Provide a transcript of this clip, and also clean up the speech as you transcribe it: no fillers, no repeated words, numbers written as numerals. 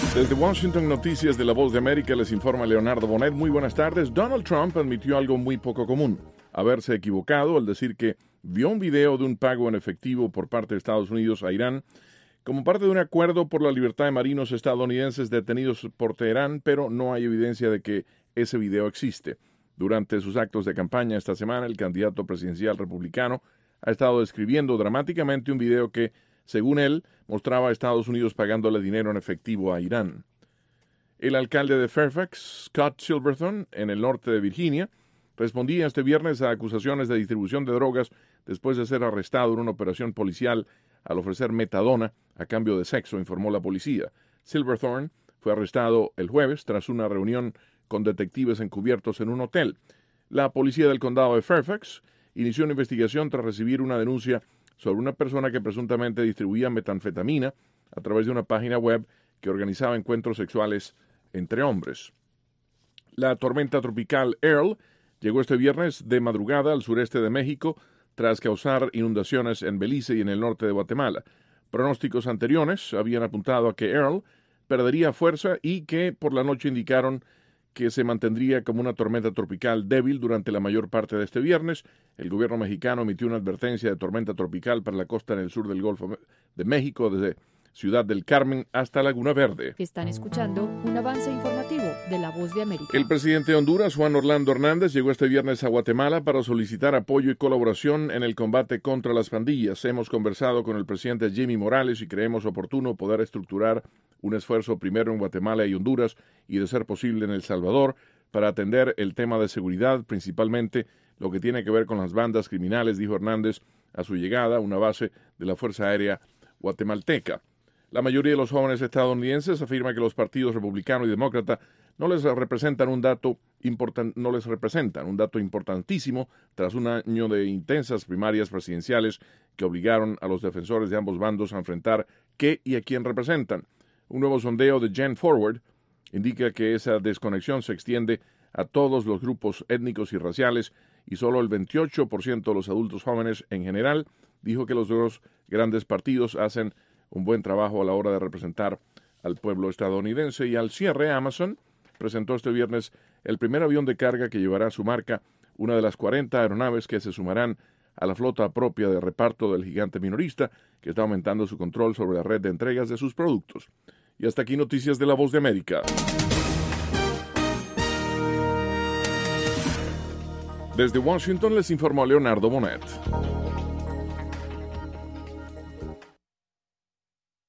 Desde Washington, Noticias de La Voz de América, les informa Leonardo Bonet. Muy buenas tardes. Donald Trump admitió algo muy poco común: haberse equivocado al decir que vio un video de un pago en efectivo por parte de Estados Unidos a Irán como parte de un acuerdo por la libertad de marinos estadounidenses detenidos por Teherán, pero no hay evidencia de que ese video existe. Durante sus actos de campaña esta semana, el candidato presidencial republicano ha estado describiendo dramáticamente un video que, según él, mostraba a Estados Unidos pagándole dinero en efectivo a Irán. El alcalde de Fairfax, Scott Silverthorne, en el norte de Virginia, respondía este viernes a acusaciones de distribución de drogas después de ser arrestado en una operación policial al ofrecer metadona a cambio de sexo, informó la policía. Silverthorne fue arrestado el jueves tras una reunión con detectives encubiertos en un hotel. La policía del condado de Fairfax inició una investigación tras recibir una denuncia sobre una persona que presuntamente distribuía metanfetamina a través de una página web que organizaba encuentros sexuales entre hombres. La tormenta tropical Earl llegó este viernes de madrugada al sureste de México tras causar inundaciones en Belice y en el norte de Guatemala. Pronósticos anteriores habían apuntado a que Earl perdería fuerza y que por la noche indicaron que se mantendría como una tormenta tropical débil durante la mayor parte de este viernes. El gobierno mexicano emitió una advertencia de tormenta tropical para la costa en el sur del Golfo de México, desde Ciudad del Carmen hasta Laguna Verde. Están escuchando un avance informativo de La Voz de América. El presidente de Honduras, Juan Orlando Hernández, llegó este viernes a Guatemala para solicitar apoyo y colaboración en el combate contra las pandillas. Hemos conversado con el presidente Jimmy Morales y creemos oportuno poder estructurar un esfuerzo primero en Guatemala y Honduras y, de ser posible, en El Salvador, para atender el tema de seguridad, principalmente lo que tiene que ver con las bandas criminales, dijo Hernández a su llegada a una base de la Fuerza Aérea guatemalteca. La mayoría de los jóvenes estadounidenses afirma que los partidos republicano y demócrata no les representan un dato importantísimo tras un año de intensas primarias presidenciales que obligaron a los defensores de ambos bandos a enfrentar qué y a quién representan. Un nuevo sondeo de Gen Forward indica que esa desconexión se extiende a todos los grupos étnicos y raciales, y solo el 28% de los adultos jóvenes en general dijo que los dos grandes partidos hacen un buen trabajo a la hora de representar al pueblo estadounidense. Y al cierre, Amazon presentó este viernes el primer avión de carga que llevará a su marca una de las 40 aeronaves que se sumarán a la flota propia de reparto del gigante minorista, que está aumentando su control sobre la red de entregas de sus productos. Y hasta aquí Noticias de La Voz de América. Desde Washington les informó Leonardo Bonet.